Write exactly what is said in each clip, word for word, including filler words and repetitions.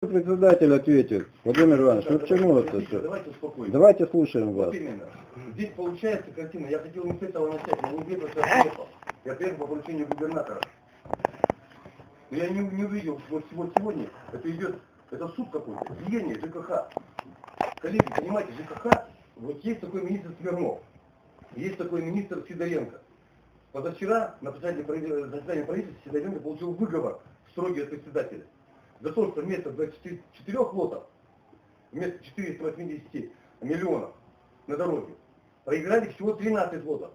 председатель ответит. Владимир Иванович, Да, ну к чему давайте, это все? Давайте успокоимся. Давайте слушаем вас. Вот именно. Здесь получается картина. Я хотел не с этого начать, но не где-то я приехал. Я приехал по поручению губернатора. Но я не, не увидел, что вот сегодня это идет, это суд какой-то, влияние ЖКХ. Коллеги, понимаете, ЖКХ, вот есть такой министр Смирнов, есть такой министр Сидоренко. Позавчера на заседании правительства Сидоренко получил выговор строгий от председателя. За то, что вместо двадцати четырёх лотов, вместо четырёхсот восьмидесяти миллионов на дороге, проиграли всего тринадцать лотов.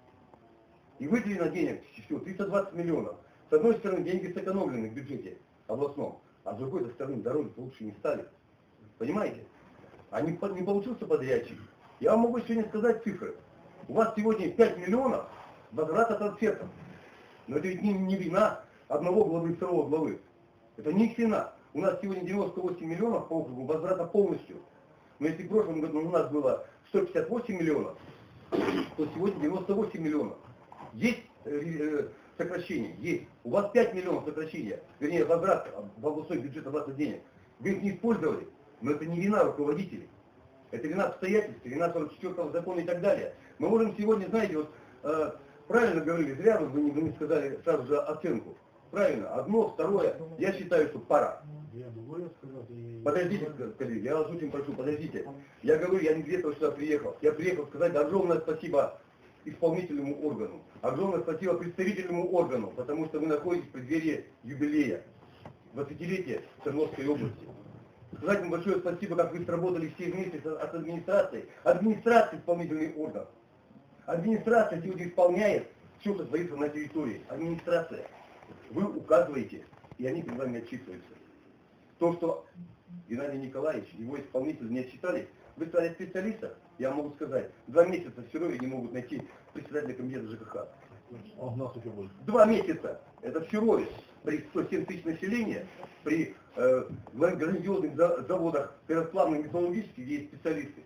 И выделено денег всего триста двадцать миллионов. С одной стороны, деньги сэкономлены в бюджете областном, а с другой стороны, дороги лучше не стали. Понимаете? А не, не получился подрядчик. Я вам могу сегодня сказать цифры. У вас сегодня пять миллионов возврата трансфертов. Но это ведь не, не вина одного главы, второго главы. Это не их вина. У нас сегодня девяносто восемь миллионов по округу возврата полностью. Но если в прошлом году у нас было сто пятьдесят восемь миллионов, то сегодня девяносто восемь миллионов. Есть э, сокращение? Есть. У вас пять миллионов сокращения, вернее возврат в областной бюджет обратно денег. Вы их не использовали, но это не вина руководителей. Это вина обстоятельств, вина сорок четвёртого закона и так далее. Мы можем сегодня, знаете, вот э, правильно говорили, зря вы не, вы не сказали сразу же оценку. Правильно, одно, второе, я считаю, что пора. Подождите, коллеги, я вас очень прошу, подождите. Я говорю, я не где-то сюда приехал. Я приехал сказать огромное спасибо исполнительному органу, огромное спасибо представительному органу, потому что вы находитесь в преддверии юбилея, двадцатилетия Свердловской области. Сказать вам большое спасибо, как вы сработали все вместе с администрацией. Администрация исполнительный орган. Администрация сегодня исполняет все, что творится на территории. Администрация. Вы указываете, и они перед вами отчитываются. То, что Геннадий Николаевич, его исполнители не отчитались, вы стали специалистом, я могу сказать, два месяца в Серове не могут найти председателя комитета ЖКХ. А у нас еще больше. Два месяца. Это в Серове. При сто семь тысяч населения, при э, грандиозных заводах ферроплавных металлургических есть специалисты.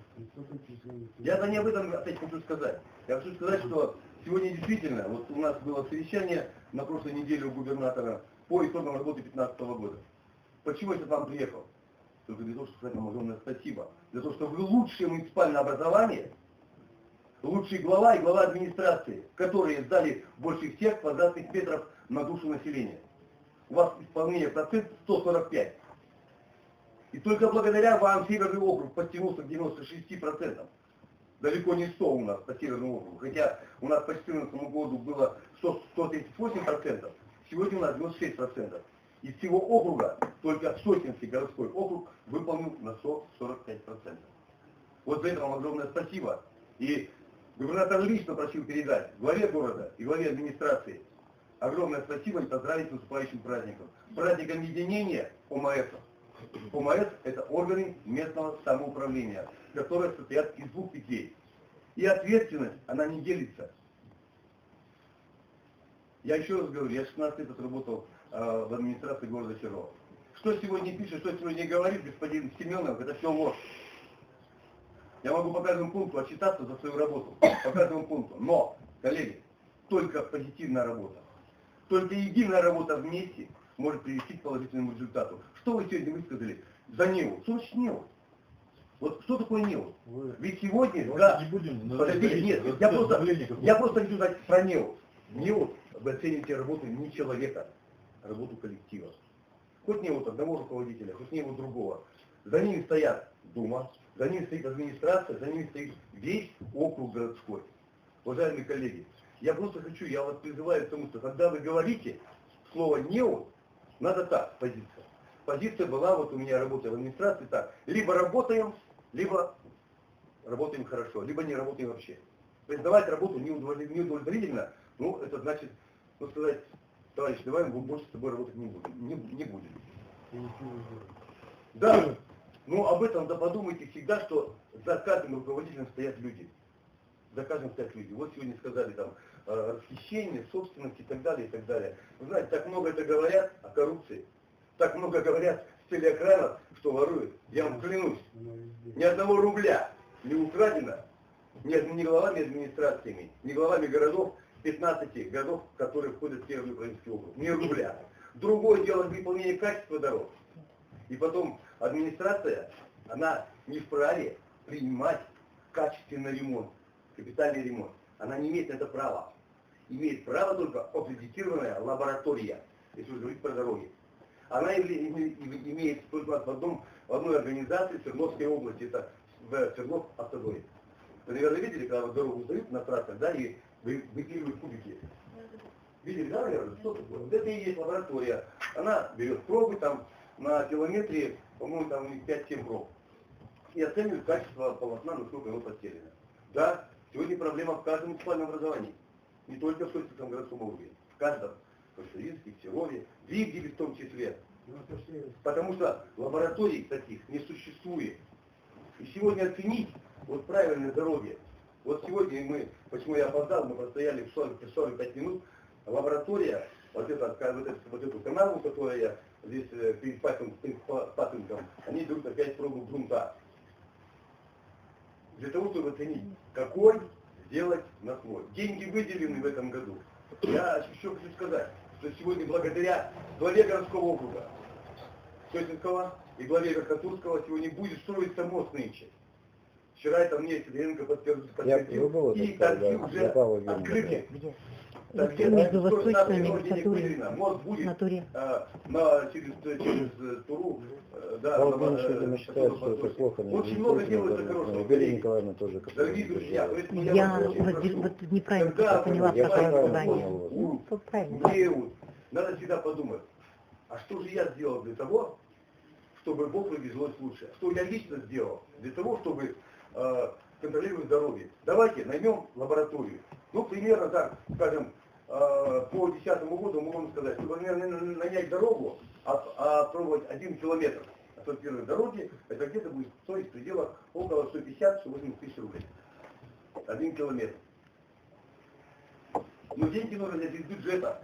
Я-то не об этом опять хочу сказать. Я хочу сказать, что сегодня действительно, вот у нас было совещание на прошлой неделе у губернатора по итогам работы две тысячи пятнадцатого года. Почему я к вам приехал? Только для того, чтобы сказать вам огромное спасибо. Для того, что вы лучшее муниципальное образование, лучший глава и глава администрации, которые сдали больше всех квадратных метров на душу населения. У вас исполнение процент сто сорок пять. И только благодаря вам Северный округ подтянулся к девяноста шести процентам. Далеко не сто у нас по Северному округу. Хотя у нас по две тысячи четырнадцатому году было сто тридцать восемь процентов, сегодня у нас девяносто шесть процентов. Из всего округа только Сосинский городской округ выполнил на сто сорок пять процентов. Вот за это вам огромное спасибо. И губернатор лично просил передать главе города и главе администрации огромное спасибо и поздравить с наступающим праздником. Праздником единения ОМС. ОМС – это органы местного самоуправления, которые состоят из двух ветвей. И ответственность, она не делится. Я еще раз говорю, я шестнадцать лет отработал э, в администрации города Серова. Что сегодня пишет, что сегодня говорит господин Семенов, это все ложь. Я могу по каждому пункту отчитаться за свою работу, по каждому пункту. Но, коллеги, только позитивная работа, только единая работа вместе может привести к положительному результату. Что вы сегодня высказали за НЕО? Что значит НЕО? Вот что такое НЕО? Ведь сегодня, да, не будем, подождите, нет, я просто, я просто хочу сказать про НЕО. НЕО, вы оцените работу не человека, а работу коллектива. Хоть НЕО одного руководителя, хоть НЕО другого. За ними стоят Дума, за ними стоит администрация, за ними стоит весь округ городской. Уважаемые коллеги, я просто хочу, я вас призываю к тому, что когда вы говорите слово «нео», надо так, позиция. Позиция была, вот у меня работа в администрации, так, либо работаем, либо работаем хорошо, либо не работаем вообще. Признавать работу неудовлетворительно, ну, это значит, ну, сказать, товарищ, давай мы больше с тобой работать не будем. Не, не будем. Да, ну, об этом да подумайте всегда, что за каждым руководителем стоят люди. За каждым стоят люди. Вот сегодня сказали там расхищение, собственность и так далее, и так далее. Вы знаете, так много это говорят о коррупции. Так много говорят с телеэкранов, что воруют. Я вам клянусь, ни одного рубля не украдено ни, ни главами администрациями, ни главами городов, пятнадцати городов, которые входят в Северный Украинский округ. Ни рубля. Другое дело выполнение качества дорог. И потом администрация, она не вправе принимать качественный ремонт, капитальный ремонт. Она не имеет на это права. Имеет право только аккредитированная лаборатория, если вы говорите про дороги. Она имеет только в, одном, в одной организации в Свердловской области, это в Свердлов автодоре. Вы, наверное, видели, когда дорогу сдают на трассах, да, и выпиливают кубики. Видели, да, наверное, что такое? Вот это и есть лаборатория. Она берет пробы там на километре, по-моему, там пять-семь проб. И оценивает качество полотна, насколько оно постелено. Да, сегодня проблема в каждом муниципальном образовании. Не только в Сочинском городском округе. В каждом. В Каширинске, в Серове, в Ивделе в том числе. Потому что лабораторий таких не существует. И сегодня оценить вот правильные дороги. Вот сегодня мы, почему я опоздал, мы простояли в сорок пять минут, лаборатория, вот, это, вот, это, вот эту канаву, которую я здесь перед патинком, они берут опять пробу грунта. Для того, чтобы оценить, какой сделать наслой. Деньги выделены в этом году. Я еще хочу сказать, что сегодня благодаря главе городского округа Сочинского и главе Верхотурского сегодня будет строиться мост нынче. Вчера это мне Сидоренко подтвердил, и торги уже открыты. Между восточными и Сатурой. Мост будет Натуре. а, на, через, через Туру, да, Павел на, Ильич, видимо, считает, что это плохо. очень много делается хорошего. Галина Николаевна тоже. Дорогие друзья, поэтому я, Я вас очень вот, прошу, вот неправильно когда поняла вы прошлое понимаете, задание. вот, Ну, тут правильно. Млеют, надо всегда подумать, а что же я сделал для того, чтобы в округе жилось лучше? Что я лично сделал для того, чтобы э, контролировать здоровье? Давайте наймем лабораторию. Ну, примерно так, скажем, э, по две тысячи десятому году мы можем сказать, чтобы нанять дорогу, а, а пробовать один километр асфальтированной дороги, это где-то будет стоить в пределах около сто пятьдесят — сто восемьдесят тысяч рублей. Один километр. Но деньги нужно взять из бюджета.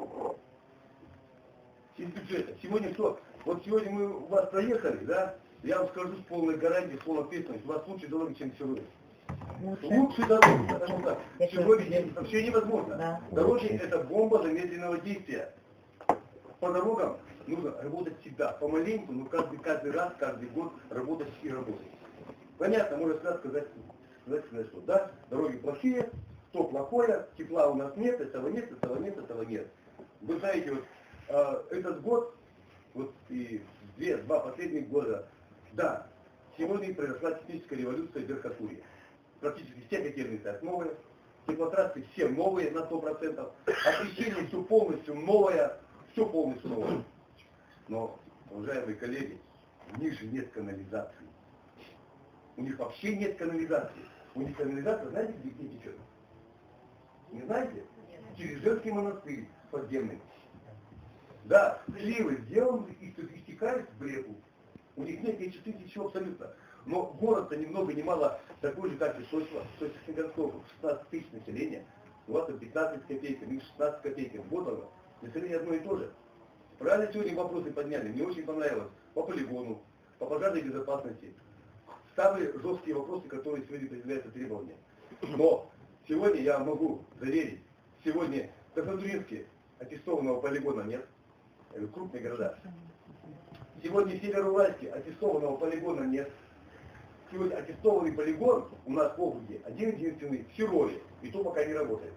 Из бюджета. Сегодня что? Вот сегодня мы у вас проехали, да? Я вам скажу с полной гарантией, с полной ответственностью, у вас лучше дороги, чем в Серове. Лучше. Лучше дороги, потому что Я в Серове тоже. здесь вообще невозможно. Да. Дороги это бомба замедленного действия. По дорогам нужно работать всегда, помаленьку, но каждый, каждый раз, каждый год работать и работать. Понятно, можно сразу сказать, сказать, сказать, что да, дороги плохие, то плохое, тепла у нас нет, этого нет, этого нет, этого нет. Вы знаете, вот э, этот год, вот и две, два последних года, да, сегодня произошла техническая революция в Верхотурье. Практически все котельные стоят новые, теплотрассы все новые на сто процентов, освещение все полностью новое, все полностью новое. Но, уважаемые коллеги, у них же нет канализации. У них вообще нет канализации. У них канализация, знаете, где, где течет? Не знаете? Через женский монастырь подземный. Да, сливы сделаны и истекают в реку. У них нет ничего, ничего абсолютно. Но город-то ни много ни мало такой же, как и Сочинский городской округ. шестнадцать тысяч населения. У вас там пятнадцать копеек, у них шестнадцать копеек. Вот оно. Население одно и то же. Правильно сегодня вопросы подняли. Мне очень понравилось. По полигону, по пожарной безопасности. Самые жесткие вопросы, которые сегодня предъявляются требования. Но сегодня я могу заверить, сегодня в Краснотуринске аттестованного полигона нет. Это крупные города. Сегодня в Североуральске аттестованного полигона нет. Сегодня аттестованный полигон у нас в округе один-единственный в Серове. И то пока не работает.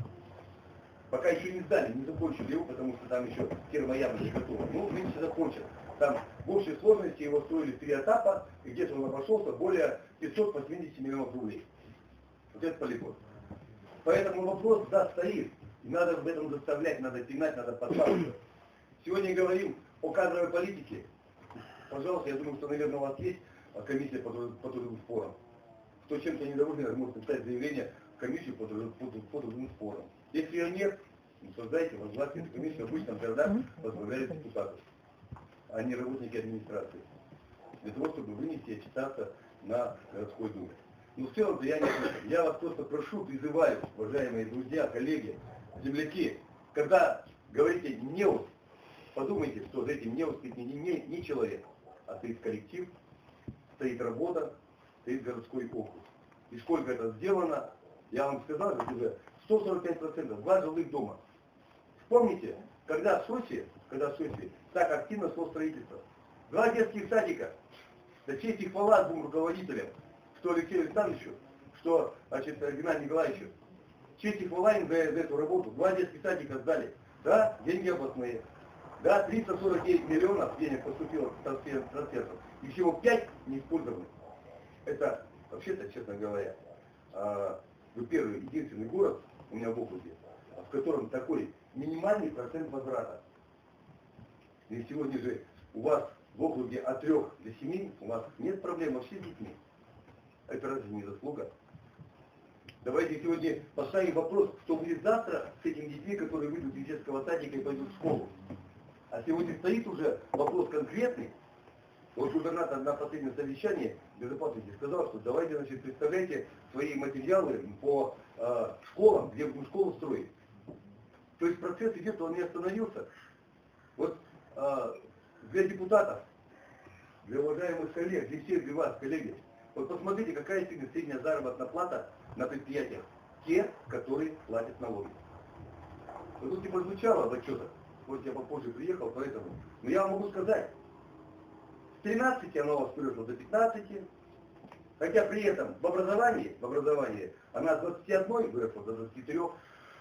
Пока еще не сдали, не закончили его, потому что там еще термояма не готова. Ну, нынче закончат. Там в общей сложности его строили в три этапа, и где-то он обошелся более пятьсот восемьдесят миллионов рублей. Вот это полигон. Поэтому вопрос, да, стоит. И надо в этом заставлять, надо пинать, надо подпасывать. Сегодня говорим о кадровой политике. Пожалуйста, я думаю, что, наверное, у вас есть комиссия по трудовым спорам. Кто чем-то недоволен, может написать заявление в комиссию по трудовым спорам. Если ее нет, создайте, возглавьте эту комиссию, обычно в городах возглавляют депутатов, а не работники администрации. Для того, чтобы вынести и отчитаться на городской думе. Но в целом-то я не слышу. Я вас просто прошу, призываю, уважаемые друзья, коллеги, земляки, когда говорите «неус», подумайте, что за этим «неус» не, не, не человек, а стоит коллектив, стоит работа, стоит городской округ. И сколько это сделано, я вам сказал, что уже сто сорок пять процентов, два жилых дома. Вспомните, когда в Сочи, когда в Сочи так активно шло строительство. Два детских садика. Да честь и хвала двум руководителям, что Алексею Александровичу, что значит, Геннадию Николаевичу. Честь и хвала им за, за эту работу. Два детских садика сдали. Да, деньги областные. Да, триста сорок девять миллионов денег поступило с трансфертов. И всего пять не использованы. Это вообще-то, честно говоря, вы первый, единственный город у меня в округе, в котором такой минимальный процент возврата. И сегодня же у вас в округе от трех до семи у вас нет проблем вообще с детьми. Это разве не заслуга? Давайте сегодня поставим вопрос, что будет завтра с этими детьми, которые выйдут из детского садика и пойдут в школу. А сегодня стоит уже вопрос конкретный. Вот губернатор на последнем совещании безопасности сказал, что давайте, значит, представляйте свои материалы по э, школам, где будем школу строить. То есть процесс идет, он не остановился. Вот э, для депутатов, для уважаемых коллег, для всех для вас, коллеги, вот посмотрите, какая сегодня средняя заработная плата на предприятиях. Те, которые платят налоги. Вот тут не прозвучало в отчетах. Вот я попозже приехал, поэтому. Но я вам могу сказать, с тринадцати она у вас выросла до пятнадцати, хотя при этом в образовании, в образовании она с двадцати одной выросла до двадцати трёх.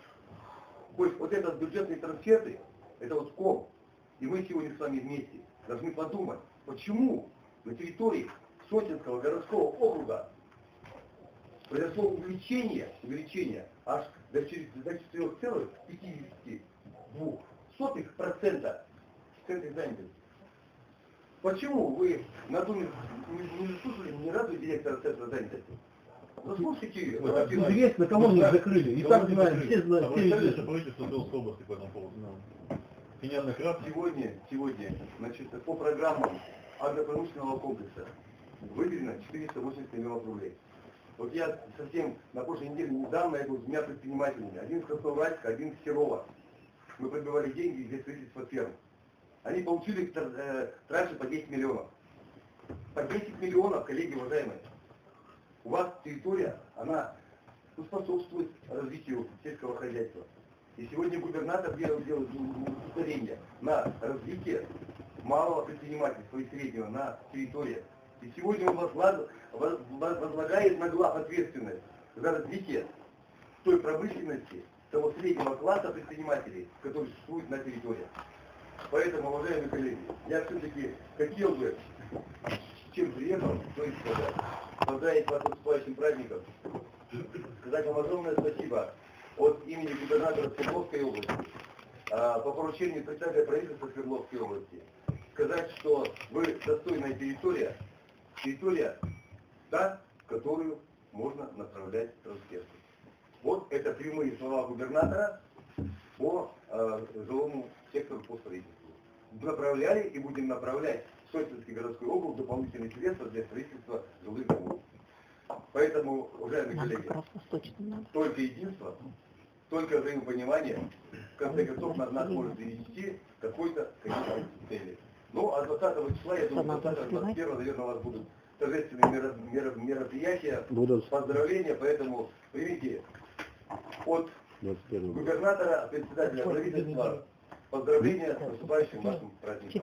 То есть вот этот бюджетные трансферты, это вот ком. И мы сегодня с вами вместе должны подумать, почему на территории Сотинского городского округа произошло увеличение, увеличение аж до четырёх целых пятидесяти двух сотых процента в центре занятости. Почему вы на Думе не заслушали ни разу директора центра занятости? Заслушайте ее. Известно, кого мы закрыли. И так знаем, все знают. Обращались же правительство Тверской области по этому поводу. Гениальный краб. Сегодня, сегодня, значит, по программам агропромышленного комплекса выделено четыреста восемьдесят миллионов рублей. Вот я совсем на прошлой неделе недавно я был с двумя предпринимателями. Один из Красноуральска, один из Серова. Мы подбивали деньги для строительства ферм. Они получили э, транши по десять миллионов. По десять миллионов, коллеги уважаемые. У вас территория, она способствует развитию сельского хозяйства. И сегодня губернатор делает, делает ударение на развитие малого предпринимательства и среднего на территории. И сегодня он возлагает, возлагает на глав ответственность за развитие той промышленности, того среднего класса предпринимателей, который существует на территории. Поэтому, уважаемые коллеги, я все-таки хотел бы, с чем приехал, то есть сказать, поздравить вас с наступающим праздником, сказать вам огромное спасибо от имени губернатора Свердловской области, а, по поручению председателя правительства Свердловской области, сказать, что вы достойная территория, территория, та, в которую можно направлять трансферты. Вот это прямые слова губернатора по э, жилому сектору по строительству. Направляли и будем направлять в Сочинский городской округ дополнительные средства для строительства жилых домов. Поэтому, уважаемые коллеги, только единство, только взаимопонимание, в конце концов, нас, нас может привести к какой-то конечной цели. Ну, а двадцатого числа, я думаю, двадцатого-двадцать первого, наверное, у вас будут торжественные мероприятия, Будут. поздравления, поэтому примите от губернатора, председателя правительства поздравления с наступающим вашим праздником.